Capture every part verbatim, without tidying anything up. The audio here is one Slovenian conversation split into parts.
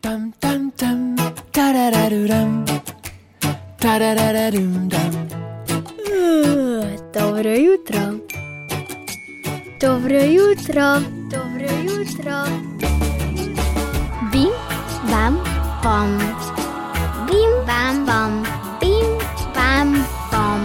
Tam tam tam, tarararuram, tarararum dam. Dobro jutro. Dobro jutro. Dobro jutro. Bim bam bom. Bim bam bom. Bim bam bom.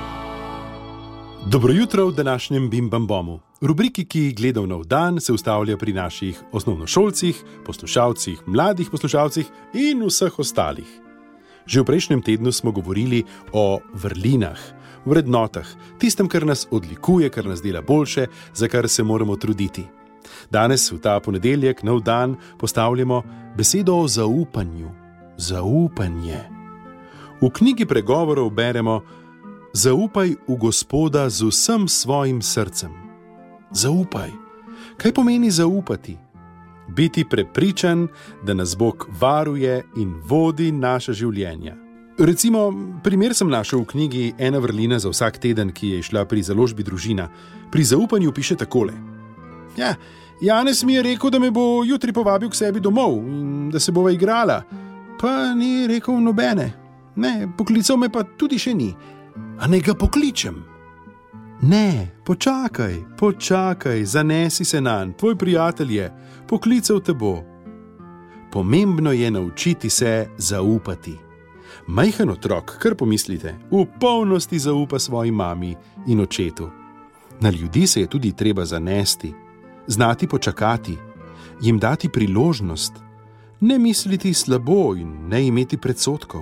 Dobro jutro v današnjem Bim Bam Bomu. Rubriki, ki gleda v nov dan, se ustavlja pri naših osnovnošolcih, poslušalcih, mladih poslušalcih in vseh ostalih. Že v prejšnjem tednu smo govorili o vrlinah, vrednotah, tistem, kar nas odlikuje, kar nas dela boljše, za kar se moramo truditi. Danes, v ta ponedeljek, nov dan, postavljamo besedo o zaupanju. Zaupanje. V knjigi pregovorov beremo: zaupaj v Gospoda z vsem svojim srcem. Zaupaj. Kaj pomeni zaupati? Biti prepričan, da nas Bog varuje in vodi naša življenja. Recimo, primer sem našel v knjigi Ena vrlina za vsak teden, ki je išla pri založbi Družina. Pri zaupanju piše takole: Ja, Janez mi je rekel, da me bo jutri povabil k sebi domov in da se bova igrala. Pa ni rekel nobene. Ne, poklical me pa tudi še ni. A naj ga pokličem? Ne, počakaj, počakaj, zanesi se nanj, tvoj prijatelj je, poklical te bo. Pomembno je naučiti se zaupati. Majhen otrok, kar pomislite, v polnosti zaupa svoji mami in očetu. Na ljudi se je tudi treba zanesti, znati počakati, jim dati priložnost, ne misliti slabo in ne imeti predsodkov.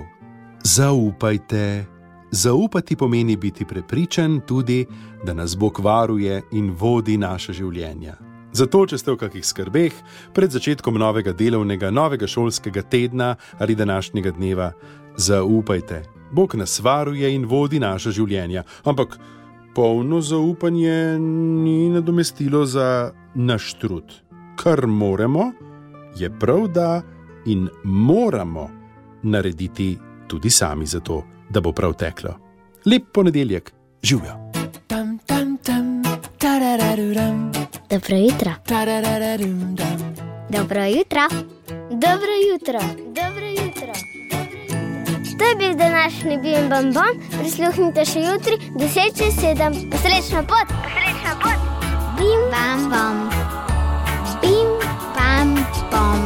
Zaupajte. Zaupati pomeni biti prepričan tudi, da nas Bog varuje in vodi naša življenja. Zato, če ste v kakih skrbeh pred začetkom novega delovnega, novega šolskega tedna ali današnjega dneva, zaupajte. Bog nas varuje in vodi naša življenja. Ampak polno zaupanje ni nadomestilo za naš trud. Kar moramo, je prav, da in moramo narediti tudi sami za to, da bo prav teklo. Lep ponedeljek, živjo! Tam tam tam, tarararuram, Dobro jutro. tarararum dam. Dobro jutro. Dobro jutro. Dobro jutro. To je bil današnji Bim Bam Bom. Prisluhnite še jutri, deset čez sedem. Srečno pot. Srečno pot. Bim Bam Bom. Bim Bam Bom.